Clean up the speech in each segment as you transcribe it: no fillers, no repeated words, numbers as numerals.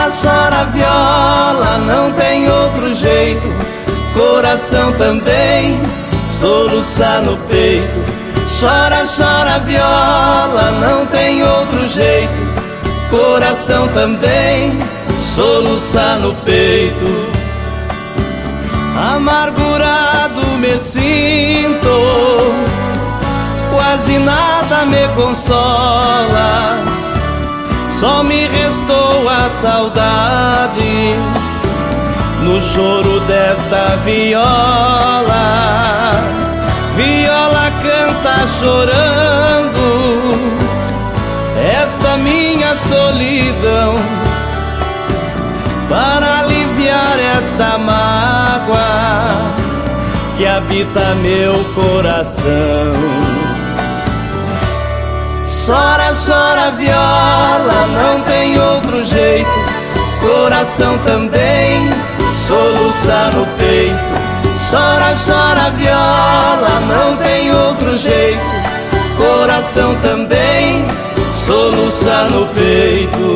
chora viola, não tem outro jeito. Coração também soluça no peito. Chora, chora viola, não tem outro jeito. Coração também soluça no peito. Amargurado me sinto, quase nada me consola. Só me restou a saudade no choro desta viola. Viola canta chorando esta minha solidão, para aliviar esta mágoa que habita meu coração. Chora, chora viola, não tem outro jeito. Coração também soluça no peito. Chora, chora viola, não tem outro jeito. Coração também soluça no peito.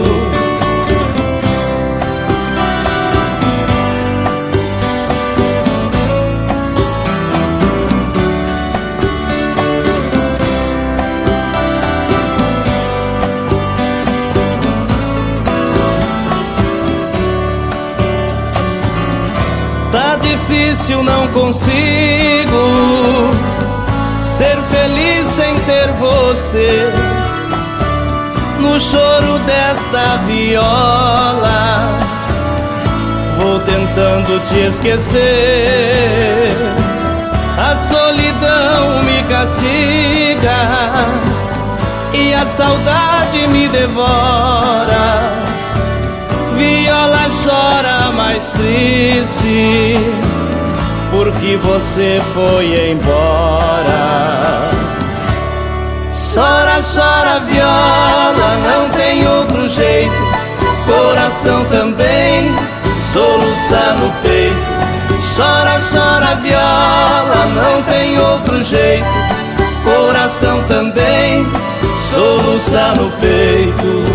Tá difícil, não consigo ser feliz sem ter você. No choro desta viola vou tentando te esquecer. A solidão me castiga e a saudade me devora. Viola chora mais triste porque você foi embora. Chora, chora viola, não tem outro jeito. Coração também soluça no peito. Chora, chora viola, não tem outro jeito. Coração também soluça no peito.